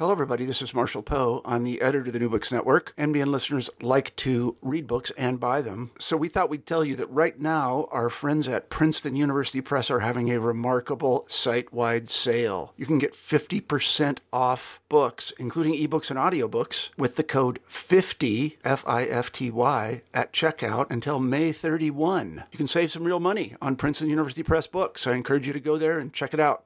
Hello, everybody. This is Marshall Poe. I'm the editor of the New Books Network. NBN listeners like to read books and buy them. So we thought we'd tell you that right now, our friends at Princeton University Press are having a remarkable site-wide sale. You can get 50% off books, including ebooks and audiobooks, with the code 50, F-I-F-T-Y, at checkout until May 31. You can save some real money on Princeton University Press books. I encourage you to go there and check it out.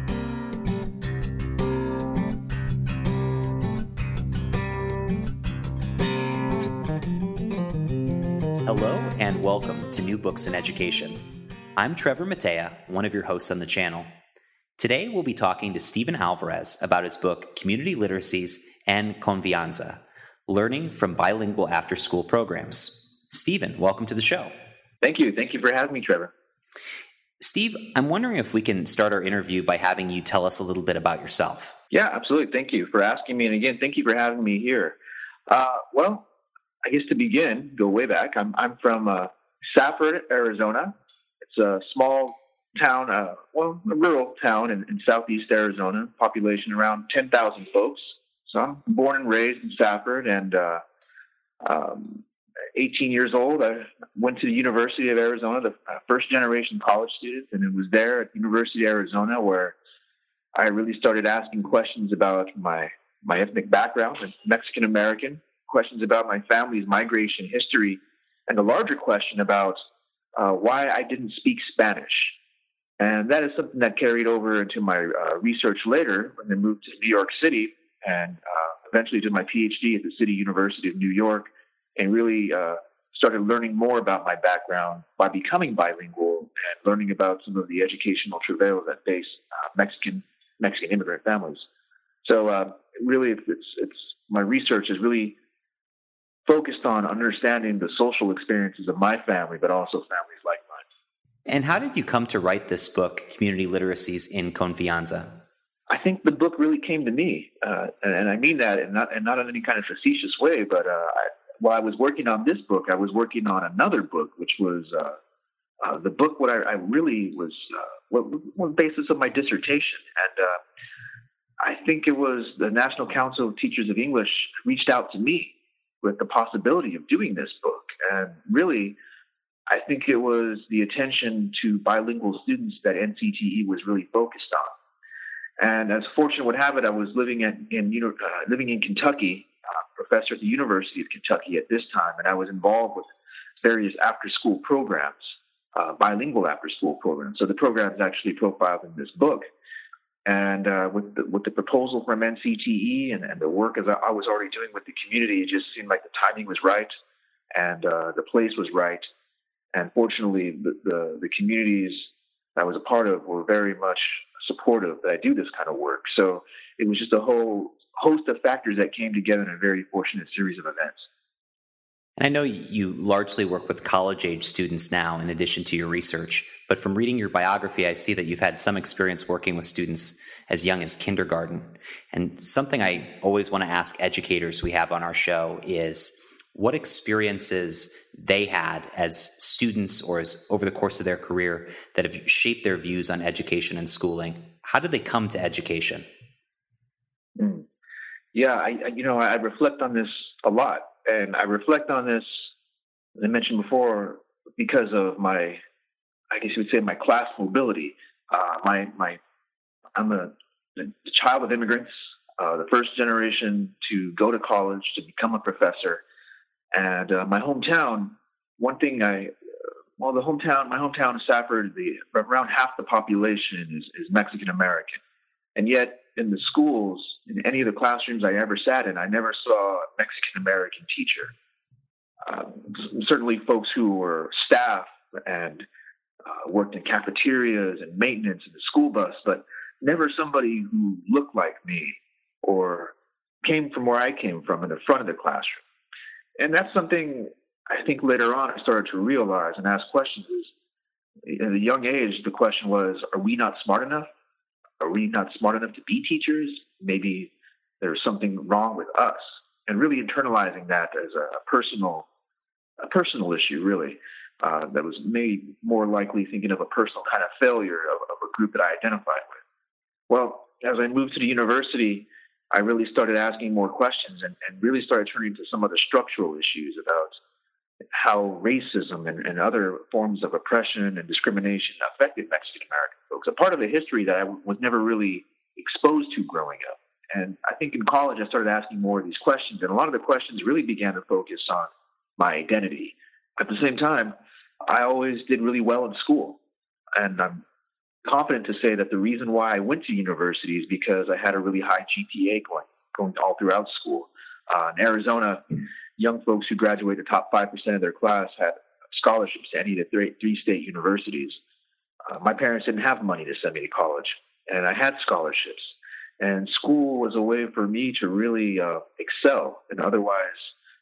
Hello and welcome to New Books in Education. I'm Trevor Matea, one of your hosts on the channel. Today we'll be talking to Stephen Alvarez about his book Community Literacies and Confianza, Learning from Bilingual After-School Programs. Stephen, welcome to the show. Thank you. Thank you for having me, Trevor. Steve, I'm wondering if we can start our interview by having you tell us a little bit about yourself. Yeah, absolutely. Thank you for asking me. And again, thank you for having me here. Well, I guess to begin, go way back. I'm from Safford, Arizona. It's a small town, a rural town in southeast Arizona. Population around 10,000 folks. So I'm born and raised in Safford, and 18 years old. I went to the University of Arizona, the first generation college student, and it was there at the University of Arizona where I really started asking questions about my ethnic background, as Mexican American. Questions about my family's migration history, and a larger question about why I didn't speak Spanish. And that is something that carried over into my research later when I moved to New York City and eventually did my PhD at the City University of New York, and really started learning more about my background by becoming bilingual and learning about some of the educational travails that face Mexican immigrant families. So really, it's my research is really focused on understanding the social experiences of my family, but also families like mine. And how did you come to write this book, Community Literacies in Confianza? I think the book really came to me, and I mean that, and not in any kind of facetious way. But while I was working on this book, I was working on another book, which was the book what I really was what was the basis of my dissertation, and I think it was the National Council of Teachers of English reached out to me with the possibility of doing this book. And really, I think it was the attention to bilingual students that NCTE was really focused on. And as fortune would have it, I was living in Kentucky, professor at the University of Kentucky at this time, and I was involved with various after-school programs, bilingual after-school programs. So the program is actually profiled in this book. And with the proposal from NCTE and the work as I was already doing with the community, it just seemed like the timing was right and the place was right. And fortunately, the communities I was a part of were very much supportive that I do this kind of work. So it was just a whole host of factors that came together in a very fortunate series of events. And I know you largely work with college-age students now in addition to your research, but from reading your biography, I see that you've had some experience working with students as young as kindergarten. And something I always want to ask educators we have on our show is what experiences they had as students or as over the course of their career that have shaped their views on education and schooling. How did they come to education? Yeah, I reflect on this a lot. And I reflect on this, as I mentioned before, because of my class mobility. I'm the child of immigrants, the first generation to go to college, to become a professor. And my hometown, my hometown of Safford, around half the population is Mexican American. And yet, in the schools, in any of the classrooms I ever sat in, I never saw a Mexican-American teacher. Certainly folks who were staff and worked in cafeterias and maintenance in the school bus, but never somebody who looked like me or came from where I came from in the front of the classroom. And that's something I think later on I started to realize and ask questions. At a young age, the question was, are we not smart enough? Are we not smart enough to be teachers? Maybe there's something wrong with us. And really internalizing that as a personal issue, really, that was maybe more likely thinking of a personal kind of failure of a group that I identified with. Well, as I moved to the university, I really started asking more questions and really started turning to some of the structural issues about how racism and other forms of oppression and discrimination affected Mexican American folks, a part of a history that I was never really exposed to growing up. And I think in college I started asking more of these questions, and a lot of the questions really began to focus on my identity. At the same time, I always did really well in school, and I'm confident to say that the reason why I went to university is because I had a really high GPA going all throughout school. In Arizona, young folks who graduate the top 5% of their class had scholarships to any of the three state universities. My parents didn't have money to send me to college, and I had scholarships. And school was a way for me to really excel and otherwise,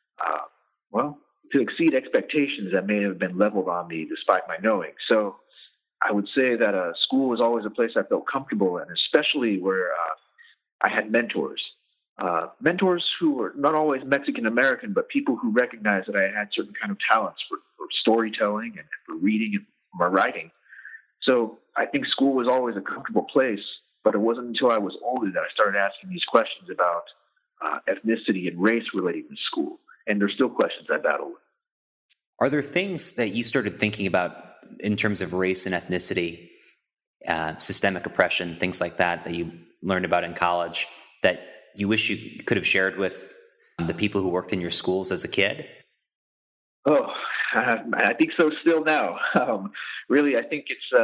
to exceed expectations that may have been leveled on me despite my knowing. So I would say that school was always a place I felt comfortable in, especially where I had mentors. Mentors who were not always Mexican American, but people who recognized that I had certain kind of talents for storytelling and for reading and for writing. So I think school was always a comfortable place, but it wasn't until I was older that I started asking these questions about ethnicity and race relating to school. And there's still questions I battle with. Are there things that you started thinking about in terms of race and ethnicity, systemic oppression, things like that you learned about in college that you wish you could have shared with the people who worked in your schools as a kid? Oh, I think so still now. Really, I think it's,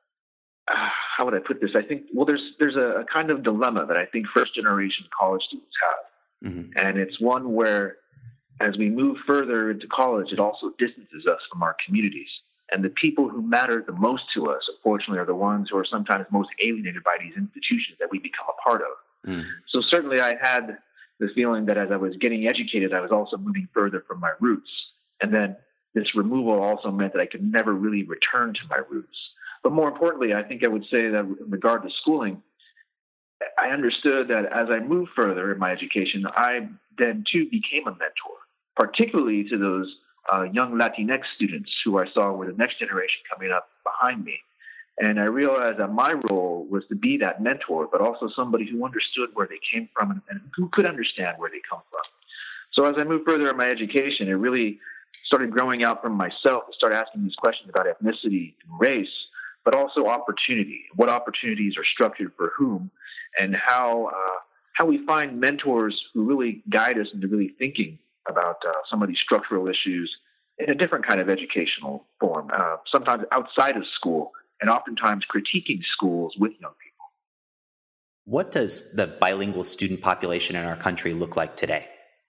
how would I put this? I think, there's a kind of dilemma that I think first-generation college students have. Mm-hmm. And it's one where as we move further into college, it also distances us from our communities. And the people who matter the most to us, unfortunately, are the ones who are sometimes most alienated by these institutions that we become a part of. Mm. So certainly I had this feeling that as I was getting educated, I was also moving further from my roots. And then this removal also meant that I could never really return to my roots. But more importantly, I think I would say that in regard to schooling, I understood that as I moved further in my education, I then too became a mentor, particularly to those young Latinx students who I saw were the next generation coming up behind me. And I realized that my role was to be that mentor, but also somebody who understood where they came from and who could understand where they come from. So as I moved further in my education, it really started growing out from myself to start asking these questions about ethnicity and race, but also opportunity. What opportunities are structured for whom, and how we find mentors who really guide us into really thinking about some of these structural issues in a different kind of educational form, sometimes outside of school, and oftentimes critiquing schools with young people. What does the bilingual student population in our country look like today?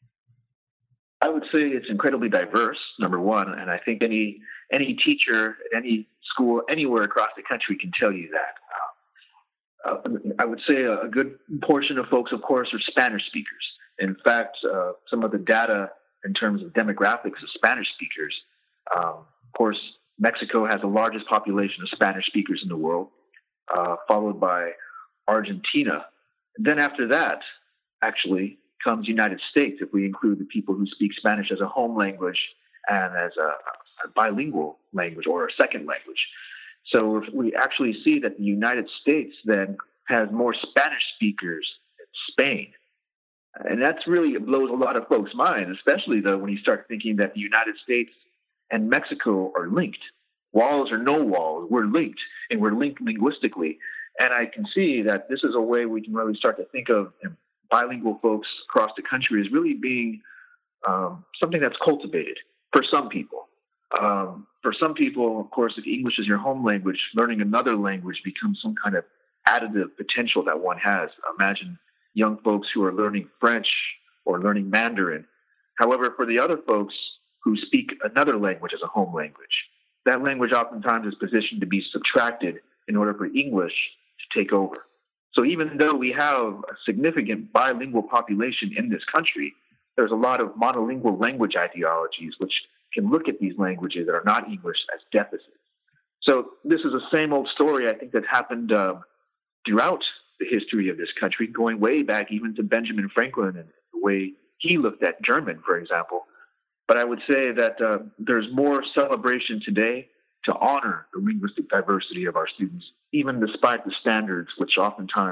I would say it's incredibly diverse, number one, and I think any teacher at any school anywhere across the country can tell you that. I would say a good portion of folks, of course, are Spanish speakers. In fact, some of the data in terms of demographics of Spanish speakers, of course, Mexico has the largest population of Spanish speakers in the world, followed by Argentina. And then after that, actually, comes United States, if we include the people who speak Spanish as a home language and as a bilingual language or a second language. So we actually see that the United States then has more Spanish speakers than Spain. And that's really blows a lot of folks' minds, especially though when you start thinking that the United States and Mexico are linked. Walls or no walls, we're linked, and we're linked linguistically. And I can see that this is a way we can really start to think of bilingual folks across the country as really being something that's cultivated for some people. For some people, of course, if English is your home language, learning another language becomes some kind of additive potential that one has. Imagine young folks who are learning French or learning Mandarin. However, for the other folks who speak another language as a home language, that language oftentimes is positioned to be subtracted in order for English to take over. So even though we have a significant bilingual population in this country, there's a lot of monolingual language ideologies which can look at these languages that are not English as deficits. So this is the same old story, I think, that happened throughout the history of this country, going way back even to Benjamin Franklin and the way he looked at German, for example. But I would say that there's more celebration today to honor the linguistic diversity of our students, even despite the standards which oftentimes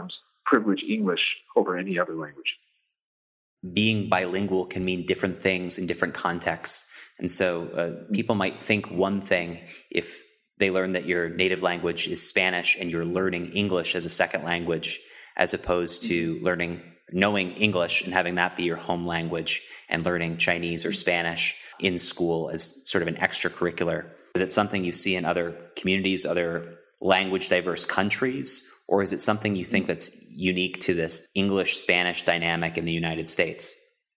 privilege English over any other language. Being bilingual can mean different things in different contexts. And so people might think one thing if they learn that your native language is Spanish and you're learning English as a second language, as opposed to knowing English and having that be your home language and learning Chinese or Spanish in school as sort of an extracurricular. Is it something you see in other communities, other language diverse countries, or is it something you think that's unique to this English-Spanish dynamic in the United States?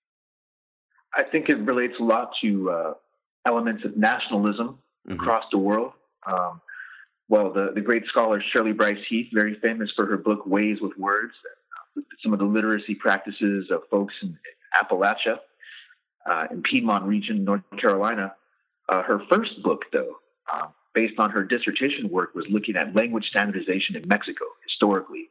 I think it relates a lot to elements of nationalism across the world. The great scholar Shirley Bryce Heath, very famous for her book Ways with Words, some of the literacy practices of folks in Appalachia, in Piedmont region, North Carolina. Her first book, though, based on her dissertation work, was looking at language standardization in Mexico historically.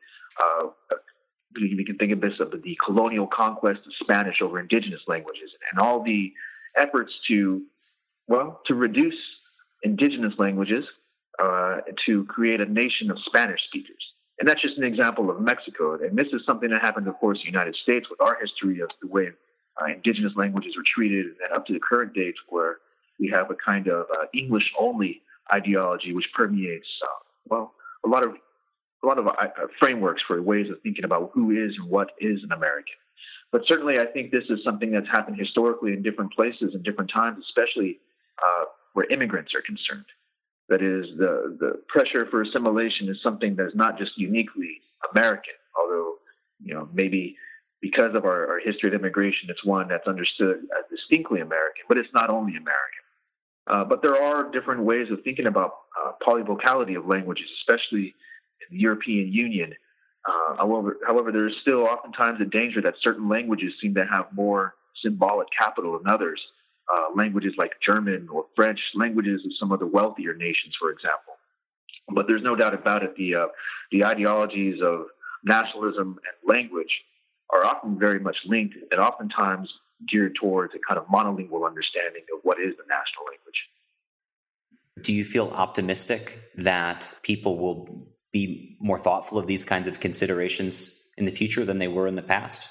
We can think of this of the colonial conquest of Spanish over indigenous languages and all the efforts to reduce indigenous languages to create a nation of Spanish speakers. And that's just an example of Mexico. And this is something that happened, of course, in the United States with our history of the way indigenous languages were treated, and up to the current date where we have a kind of English-only ideology which permeates, a lot of frameworks for ways of thinking about who is and what is an American. But certainly I think this is something that's happened historically in different places and different times, especially where immigrants are concerned. That is, the pressure for assimilation is something that is not just uniquely American, although, maybe because of our history of immigration, it's one that's understood as distinctly American, but it's not only American. But there are different ways of thinking about polyvocality of languages, especially in the European Union. However, there is still oftentimes a danger that certain languages seem to have more symbolic capital than others. Languages like German or French, languages of some of the wealthier nations, for example. But there's no doubt about it, the ideologies of nationalism and language are often very much linked and oftentimes geared towards a kind of monolingual understanding of what is the national language. Do you feel optimistic that people will be more thoughtful of these kinds of considerations in the future than they were in the past?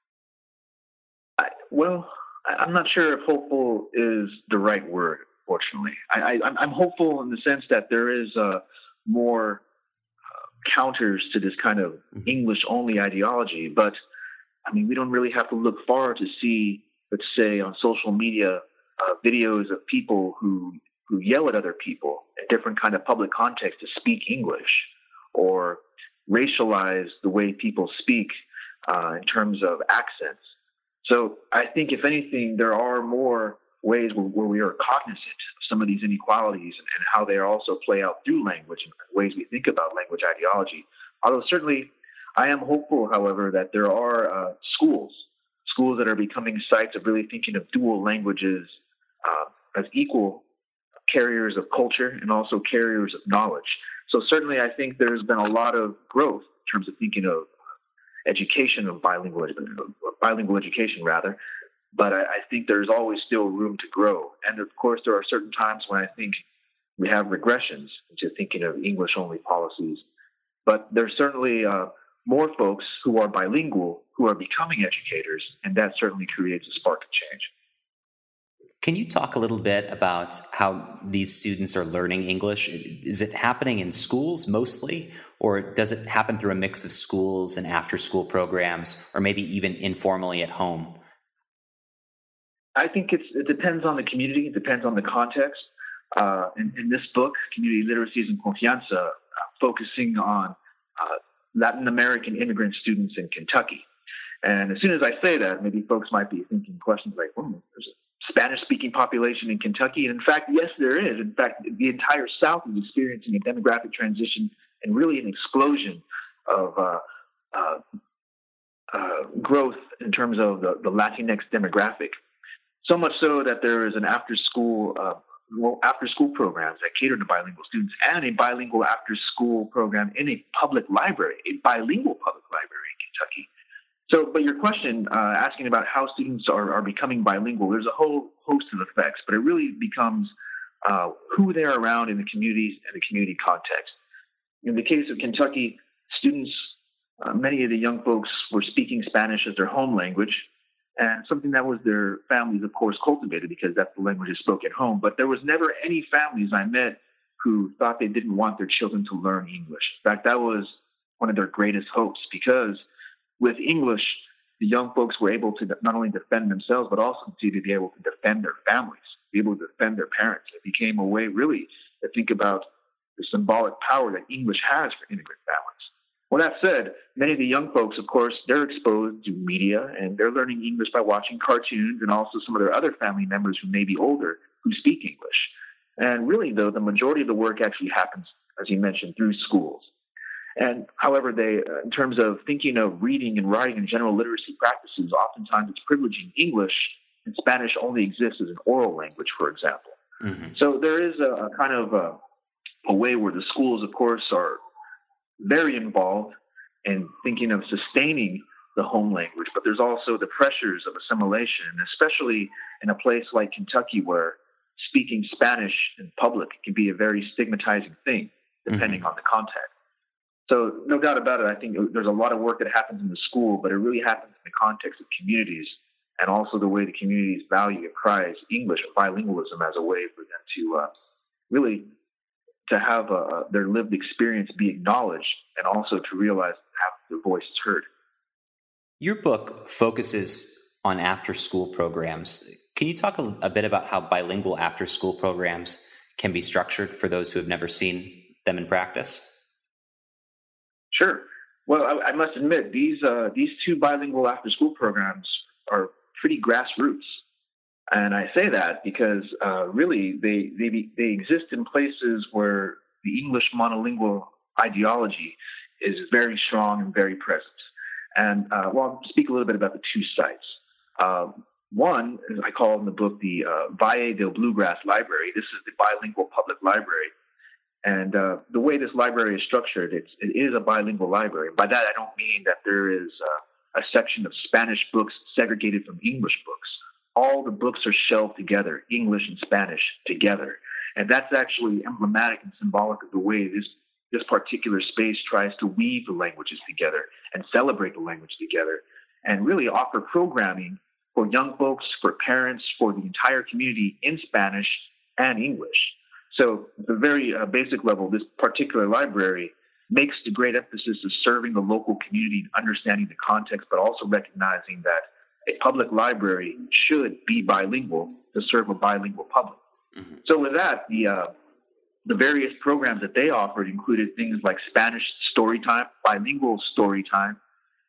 I'm not sure if hopeful is the right word, fortunately. I'm hopeful in the sense that there is more counters to this kind of English-only ideology. But, we don't really have to look far to see, let's say, on social media, videos of people who yell at other people in different kind of public contexts to speak English, or racialize the way people speak in terms of accents. So I think, if anything, there are more ways where we are cognizant of some of these inequalities and how they also play out through language and ways we think about language ideology. Although certainly I am hopeful, however, that there are schools that are becoming sites of really thinking of dual languages as equal carriers of culture and also carriers of knowledge. So certainly I think there's been a lot of growth in terms of thinking of education of bilingual education rather, but I think there's always still room to grow. And of course, there are certain times when I think we have regressions into thinking of English-only policies. But there's certainly more folks who are bilingual who are becoming educators, and that certainly creates a spark of change. Can you talk a little bit about how these students are learning English? Is it happening in schools mostly, or does it happen through a mix of schools and after-school programs, or maybe even informally at home? I think it depends on the community. It depends on the context. In this book, Community Literacies and Confianza, focusing on Latin American immigrant students in Kentucky. And as soon as I say that, maybe folks might be thinking questions like, there's a Spanish-speaking population in Kentucky. And in fact, yes, there is. In fact, the entire South is experiencing a demographic transition and really an explosion of growth in terms of the Latinx demographic. So much so that there is an after-school programs that cater to bilingual students, and a bilingual after-school program in a public library, a bilingual public library in Kentucky. So, but your question asking about how students are becoming bilingual, there's a whole host of effects, but it really becomes who they're around in the communities and the community context. In the case of Kentucky, students many of the young folks were speaking Spanish as their home language, and something that was their families, of course, cultivated because that's the language they spoke at home. But there was never any families I met who thought they didn't want their children to learn English. In fact, that was one of their greatest hopes, because with English, the young folks were able to not only defend themselves, but also to be able to defend their families, be able to defend their parents. It became a way really to think about the symbolic power that English has for immigrant families. Well, that said, many of the young folks, of course, they're exposed to media and they're learning English by watching cartoons, and also some of their other family members who may be older who speak English. And really, though, the majority of the work actually happens, as you mentioned, through schools. And however, they, in terms of thinking of reading and writing and general literacy practices, oftentimes it's privileging English, and Spanish only exists as an oral language, for example. Mm-hmm. So there is a kind of a way where the schools, of course, are very involved in thinking of sustaining the home language, but there's also the pressures of assimilation, especially in a place like Kentucky where speaking Spanish in public can be a very stigmatizing thing, depending on the context. So no doubt about it, I think there's a lot of work that happens in the school, but it really happens in the context of communities, and also the way the communities value and prize English or bilingualism as a way for them to really to have their lived experience be acknowledged, and also to realize and have their voices heard. Your book focuses on after-school programs. Can you talk a bit about how bilingual after-school programs can be structured for those who have never seen them in practice? Sure. Well, I must admit, these two bilingual after-school programs are pretty grassroots. And I say that because really they exist in places where the English monolingual ideology is very strong and very present. And I'll speak a little bit about the two sites. One, as I call in the book, the Valle del Bluegrass Library. This is the bilingual public library. And the way this library is structured, it is a bilingual library. By that, I don't mean that there is a section of Spanish books segregated from English books. All the books are shelved together, English and Spanish together. And that's actually emblematic and symbolic of the way this particular space tries to weave the languages together and celebrate the language together, and really offer programming for young folks, for parents, for the entire community in Spanish and English. So at the very basic level, this particular library makes the great emphasis of serving the local community and understanding the context, but also recognizing that a public library should be bilingual to serve a bilingual public. Mm-hmm. So with that, the various programs that they offered included things like Spanish story time, bilingual story time,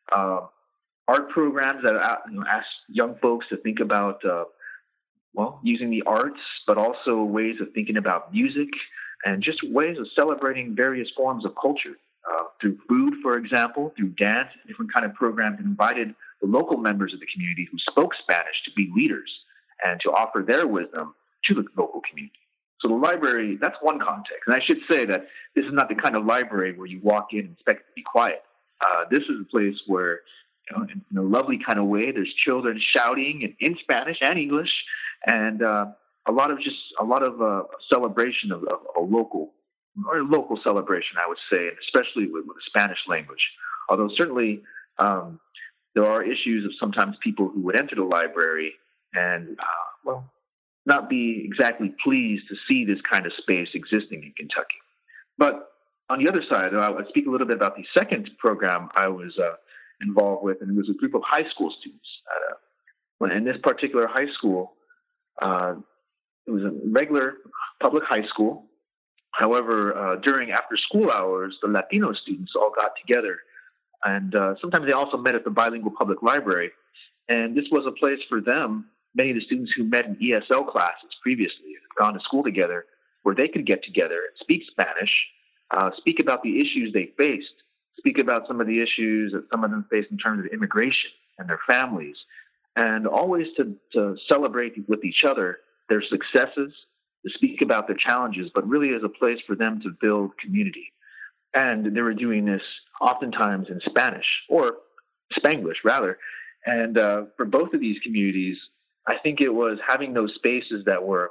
art programs that ask young folks to think about using the arts, but also ways of thinking about music and just ways of celebrating various forms of culture through food, for example, through dance, different kind of programs, and invited the local members of the community who spoke Spanish to be leaders and to offer their wisdom to the local community. So the library, that's one context. And I should say that this is not the kind of library where you walk in and expect it to be quiet. This is a place where, in a lovely kind of way, there's children shouting in Spanish and English, and a lot of celebration of a local celebration, I would say, and especially with the Spanish language. Although certainly there are issues of sometimes people who would enter the library and not be exactly pleased to see this kind of space existing in Kentucky. But on the other side, I'll speak a little bit about the second program I was involved with, and it was a group of high school students. In this particular high school, it was a regular public high school. However, during after-school hours, the Latino students all got together, and sometimes they also met at the bilingual public library. And this was a place for them, many of the students who met in ESL classes previously and had gone to school together, where they could get together and speak Spanish, speak about the issues they faced, speak about some of the issues that some of them faced in terms of immigration and their families, and always to celebrate with each other their successes, to speak about their challenges, but really as a place for them to build community. And they were doing this oftentimes in Spanish, or Spanglish rather. And for both of these communities, I think it was having those spaces that were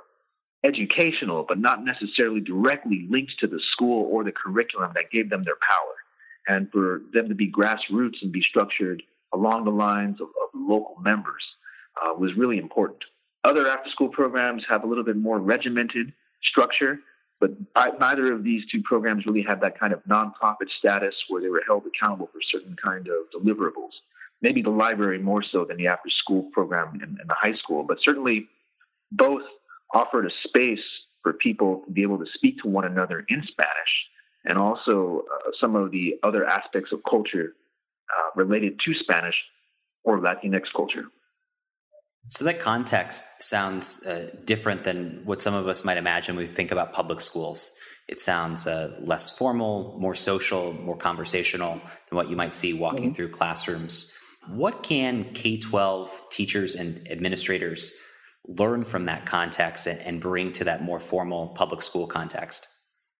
educational, but not necessarily directly linked to the school or the curriculum that gave them their power. and for them to be grassroots and be structured along the lines of local members was really important. Other after-school programs have a little bit more regimented structure, but neither of these two programs really had that kind of nonprofit status where they were held accountable for certain kind of deliverables. Maybe the library more so than the after-school program in the high school, but certainly both offered a space for people to be able to speak to one another in Spanish, and also some of the other aspects of culture related to Spanish or Latinx culture. So that context sounds different than what some of us might imagine when we think about public schools. It sounds less formal, more social, more conversational than what you might see walking through classrooms. What can K-12 teachers and administrators learn from that context and bring to that more formal public school context?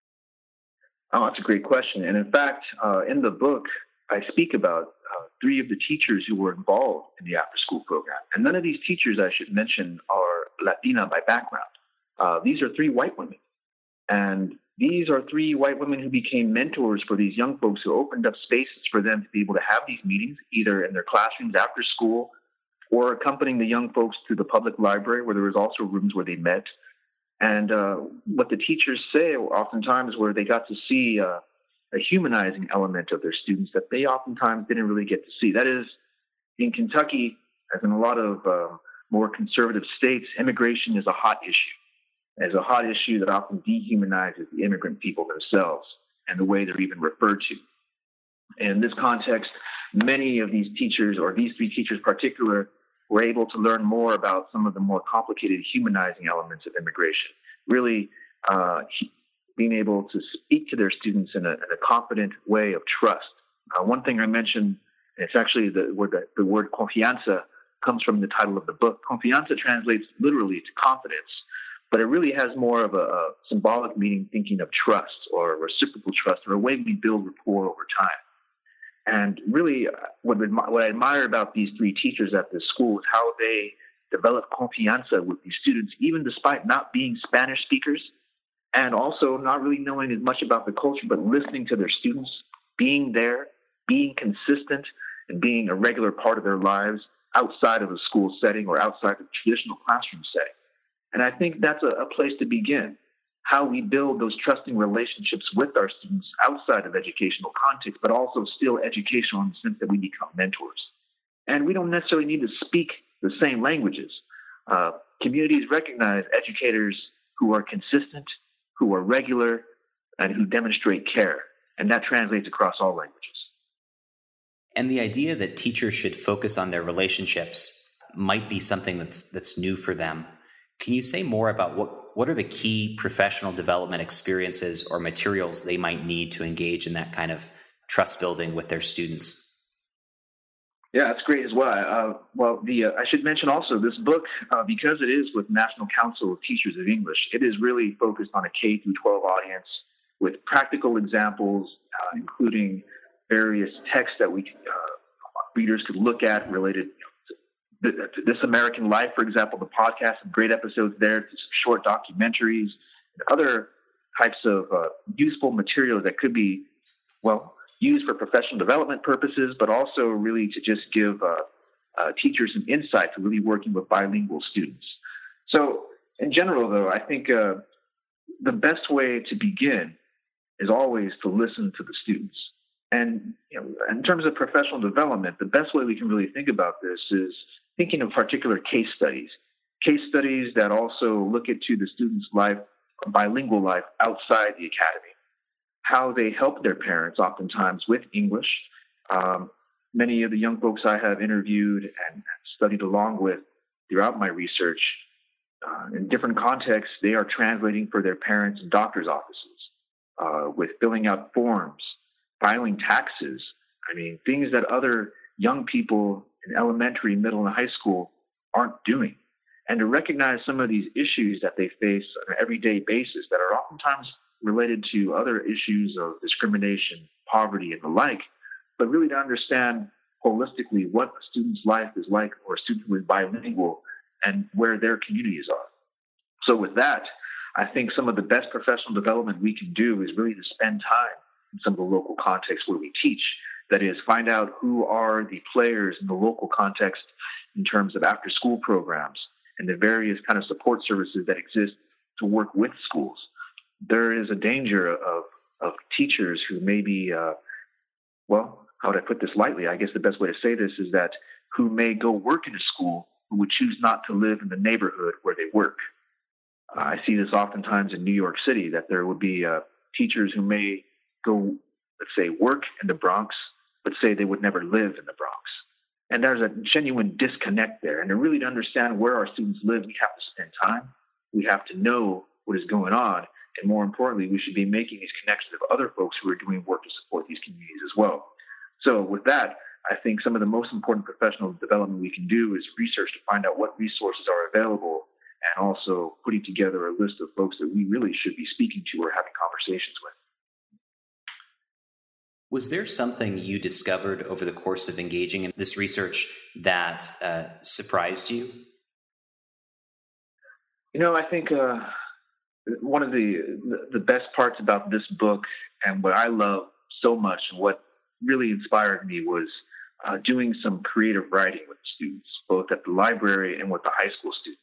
Oh, that's a great question. And in fact, in the book, I speak about three of the teachers who were involved in the after-school program. And none of these teachers, I should mention, are Latina by background. These are three white women. And these are three white women who became mentors for these young folks, who opened up spaces for them to be able to have these meetings, either in their classrooms after school or accompanying the young folks to the public library, where there was also rooms where they met. And what the teachers say oftentimes were they got to see a humanizing element of their students that they oftentimes didn't really get to see. That is, in Kentucky, as in a lot of more conservative states, immigration is a hot issue. It's a hot issue that often dehumanizes the immigrant people themselves and the way they're even referred to. In this context, many of these teachers, or these three teachers in particular, were able to learn more about some of the more complicated humanizing elements of immigration, really being able to speak to their students in a confident way of trust. One thing I mentioned, and it's actually the word confianza comes from the title of the book. Confianza translates literally to confidence, but it really has more of a symbolic meaning, thinking of trust or reciprocal trust, or a way we build rapport over time. And really, what I admire about these three teachers at this school is how they develop confianza with these students, even despite not being Spanish speakers, and also not really knowing as much about the culture, but listening to their students, being there, being consistent, and being a regular part of their lives outside of a school setting or outside the traditional classroom setting. And I think that's a place to begin, how we build those trusting relationships with our students outside of educational context, but also still educational in the sense that we become mentors. And we don't necessarily need to speak the same languages. Communities recognize educators who are consistent, who are regular, and who demonstrate care. And that translates across all languages. And the idea that teachers should focus on their relationships might be something that's new for them. Can you say more about what are the key professional development experiences or materials they might need to engage in that kind of trust building with their students? Yeah, that's great as well. I should mention also this book, because it is with National Council of Teachers of English, it is really focused on a K through 12 audience with practical examples, including various texts that readers could look at related to This American Life, for example, the podcast, and great episodes there, to some short documentaries, and other types of useful materials that could be, used for professional development purposes, but also really to just give teachers some insight to really working with bilingual students. So in general, though, I think the best way to begin is always to listen to the students. And in terms of professional development, the best way we can really think about this is thinking of particular case studies that also look into the student's life, bilingual life outside the academy, how they help their parents oftentimes with English. Many of the young folks I have interviewed and studied along with throughout my research, in different contexts, they are translating for their parents in doctor's offices, with filling out forms, filing taxes. Things that other young people in elementary, middle, and high school aren't doing. And to recognize some of these issues that they face on an everyday basis that are oftentimes related to other issues of discrimination, poverty, and the like, but really to understand holistically what a student's life is like, or a student who is bilingual, and where their communities are. So with that, I think some of the best professional development we can do is really to spend time in some of the local contexts where we teach. That is, find out who are the players in the local context in terms of after-school programs and the various kind of support services that exist to work with schools. There is a danger of teachers who may be, how would I put this lightly? I guess the best way to say this is that who may go work in a school who would choose not to live in the neighborhood where they work. I see this oftentimes in New York City, that there would be teachers who may go, let's say, work in the Bronx, but say they would never live in the Bronx. And there's a genuine disconnect there. And to understand where our students live, we have to spend time. We have to know what is going on. And more importantly, we should be making these connections with other folks who are doing work to support these communities as well. So with that, I think some of the most important professional development we can do is research to find out what resources are available, and also putting together a list of folks that we really should be speaking to or having conversations with. Was there something you discovered over the course of engaging in this research that surprised you? I think one of the best parts about this book, and what I love so much, and what really inspired me, was doing some creative writing with students, both at the library and with the high school students.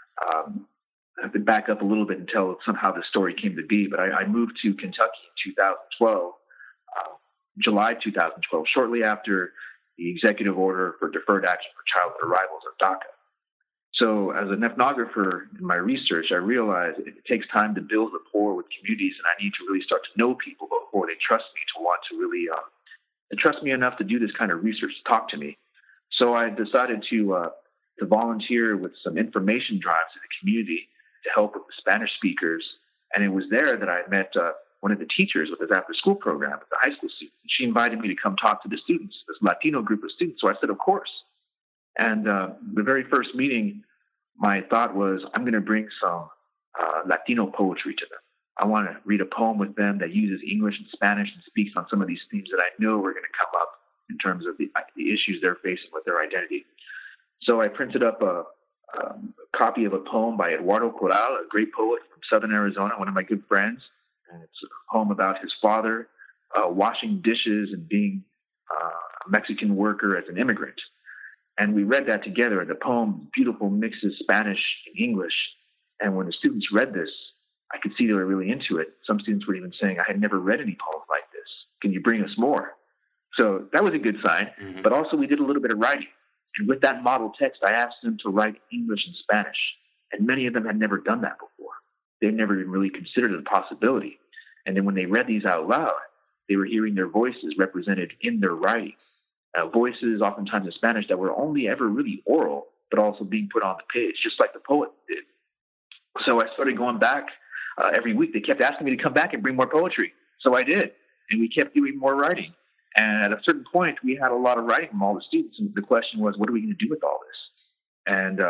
I have to back up a little bit and tell somehow the story came to be, but I moved to Kentucky in 2012, July 2012, shortly after the executive order for deferred action for childhood arrivals, or DACA. So as an ethnographer in my research, I realized it takes time to build rapport with communities, and I need to really start to know people before they trust me to want to really trust me enough to do this kind of research, to talk to me. So I decided to volunteer with some information drives in the community to help with the Spanish speakers. And it was there that I met one of the teachers with his after-school program at the high school students. She invited me to come talk to the students, this Latino group of students. So I said, of course. And the very first meeting, my thought was, I'm going to bring some Latino poetry to them. I want to read a poem with them that uses English and Spanish and speaks on some of these themes that I know are going to come up in terms of the issues they're facing with their identity. So I printed up a copy of a poem by Eduardo Corral, a great poet from Southern Arizona, one of my good friends. And it's a poem about his father washing dishes and being a Mexican worker as an immigrant. And we read that together. The poem, beautiful, mixes Spanish and English. And when the students read this, I could see they were really into it. Some students were even saying, I had never read any poems like this. Can you bring us more? So that was a good sign. Mm-hmm. But also we did a little bit of writing. And with that model text, I asked them to write English and Spanish. And many of them had never done that before. They'd never even really considered it a possibility. And then when they read these out loud, they were hearing their voices represented in their writing. Voices oftentimes in Spanish that were only ever really oral, but also being put on the page, just like the poet did. So I started going back every week. They kept asking me to come back and bring more poetry. So I did. And we kept doing more writing. And at a certain point, we had a lot of writing from all the students. And the question was, what are we going to do with all this? And,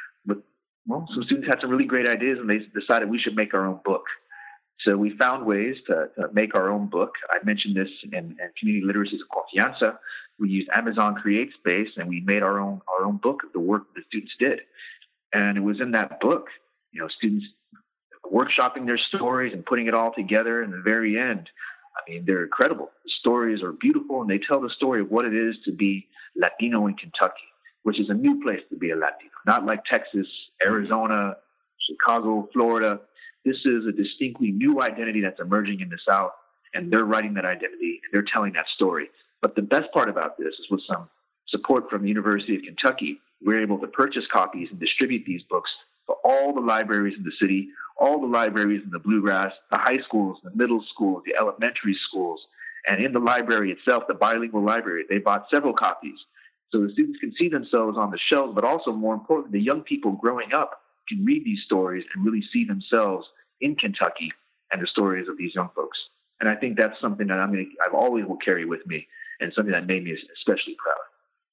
some students had some really great ideas, and they decided we should make our own book. So we found ways to make our own book. I mentioned this in Community Literacies of Confianza. We used Amazon CreateSpace, and we made our own book of the work the students did. And it was in that book, students workshopping their stories and putting it all together. In the very end, I mean, they're incredible. The stories are beautiful, and they tell the story of what it is to be Latino in Kentucky, which is a new place to be a Latino, not like Texas, Arizona, Chicago, Florida. This is a distinctly new identity that's emerging in the South, and they're writing that identity, and they're telling that story. But the best part about this is, with some support from the University of Kentucky, we're able to purchase copies and distribute these books to all the libraries in the city, all the libraries in the Bluegrass, the high schools, the middle schools, the elementary schools, and in the library itself, the bilingual library. They bought several copies. So the students can see themselves on the shelves, but also, more importantly, the young people growing up can read these stories and really see themselves in Kentucky and the stories of these young folks. And I think that's something that I've always will carry with me, and something that made me especially proud.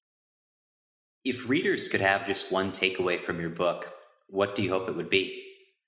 If readers could have just one takeaway from your book, what do you hope it would be?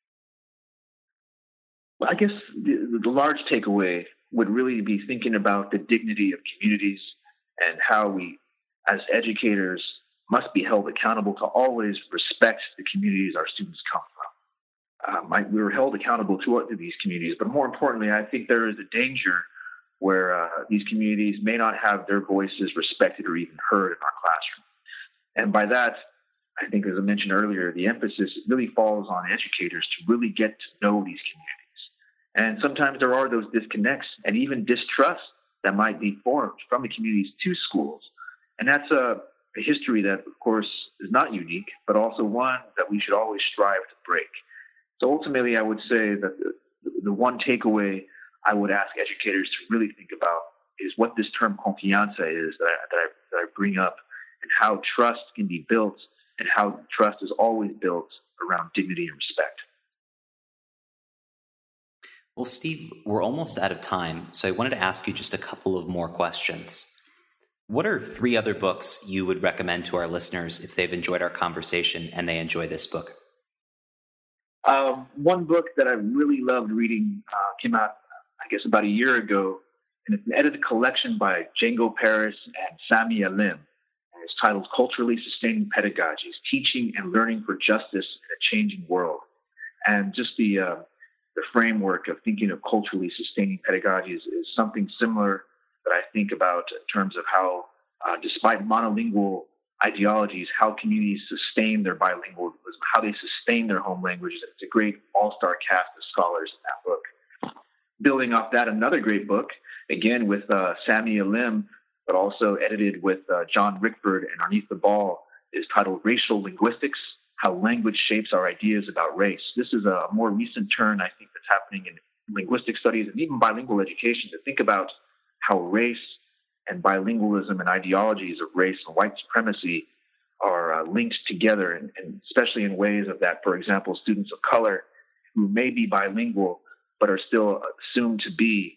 Well, I guess the large takeaway would really be thinking about the dignity of communities and how we, as educators, must be held accountable to always respect the communities our students come from. We were held accountable to these communities, but more importantly, I think there is a danger where these communities may not have their voices respected or even heard in our classroom. And by that, I think, as I mentioned earlier, the emphasis really falls on educators to really get to know these communities. And sometimes there are those disconnects and even distrust that might be formed from the communities to schools. And that's a history that, of course, is not unique, but also one that we should always strive to break. So ultimately, I would say that the one takeaway I would ask educators to really think about is what this term confianza is that I bring up, and how trust can be built, and how trust is always built around dignity and respect. Well, Steve, we're almost out of time, so I wanted to ask you just a couple of more questions. What are 3 other books you would recommend to our listeners if they've enjoyed our conversation and they enjoy this book? One book that I really loved reading came out, I guess, about a year ago, and it's an edited collection by Django Paris and Sami Alim. It's titled Culturally Sustaining Pedagogies, Teaching and Learning for Justice in a Changing World. And just the framework of thinking of culturally sustaining pedagogies is something similar that I think about in terms of how, despite monolingual ideologies, how communities sustain their bilingualism, how they sustain their home languages. It's a great all-star cast of scholars in that book. Building off that, another great book, again with Sami Alim, but also edited with John Rickford and Arnitha Ball, is titled Racial Linguistics, How Language Shapes Our Ideas About Race. This is a more recent turn, I think, that's happening in linguistic studies and even bilingual education to think about how race and bilingualism and ideologies of race and white supremacy are linked together, and especially in ways of that, for example, students of color who may be bilingual but are still assumed to be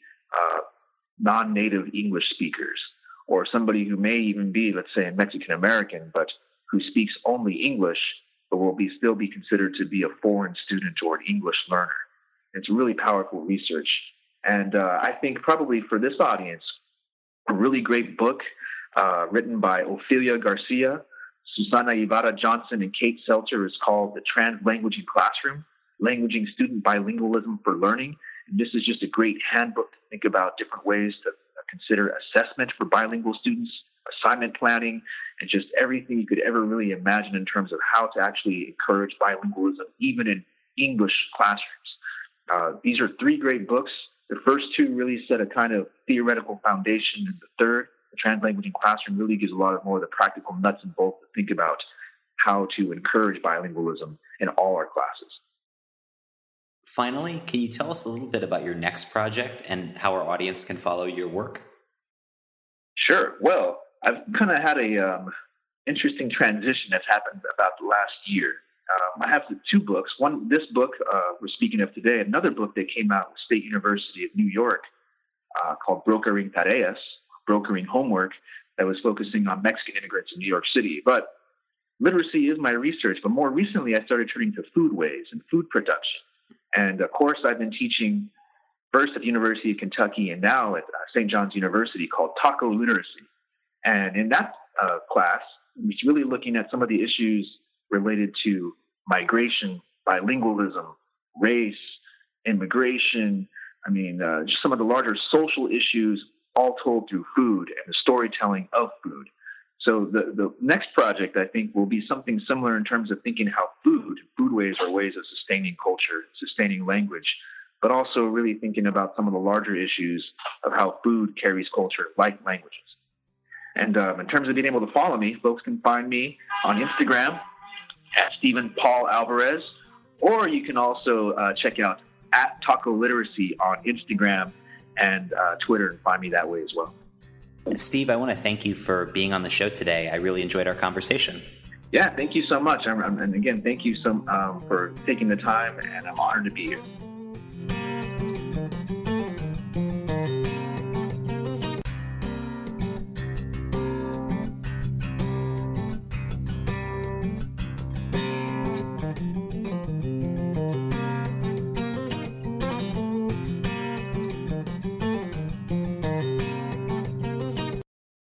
non-native English speakers, or somebody who may even be, let's say, a Mexican American, but who speaks only English, but will still be considered to be a foreign student or an English learner. It's really powerful research. And I think probably for this audience, a really great book written by Ophelia Garcia, Susana Ibarra Johnson, and Kate Seltzer is called The Translanguaging Classroom, Languaging Student Bilingualism for Learning. And this is just a great handbook to think about different ways to consider assessment for bilingual students, assignment planning, and just everything you could ever really imagine in terms of how to actually encourage bilingualism, even in English classrooms. These are 3 great books. The first 2 really set a kind of theoretical foundation, and the third, The Translanguaging Classroom, really gives a lot of more of the practical nuts and bolts to think about how to encourage bilingualism in all our classes. Finally, can you tell us a little bit about your next project and how our audience can follow your work? Sure. Well, I've kind of had a interesting transition that's happened about the last year. I have 2 books. This book we're speaking of today, another book that came out with State University of New York called Brokering Tareas, Brokering Homework, that was focusing on Mexican immigrants in New York City. But literacy is my research, but more recently I started turning to foodways and food production. And of course, I've been teaching first at the University of Kentucky and now at St. John's University called Taco Literacy. And in that class, it's really looking at some of the issues related to migration, bilingualism, race, immigration. Just some of the larger social issues, all told through food and the storytelling of food. So the next project, I think, will be something similar in terms of thinking how foodways are ways of sustaining culture, sustaining language, but also really thinking about some of the larger issues of how food carries culture, like languages. And in terms of being able to follow me, folks can find me on Instagram at Stephen Paul Alvarez, or you can also check out at Taco Literacy on Instagram and Twitter and find me that way as well. Steve, I want to thank you for being on the show today. I really enjoyed our conversation. Yeah, thank you so much. And again, thank you for taking the time, and I'm honored to be here.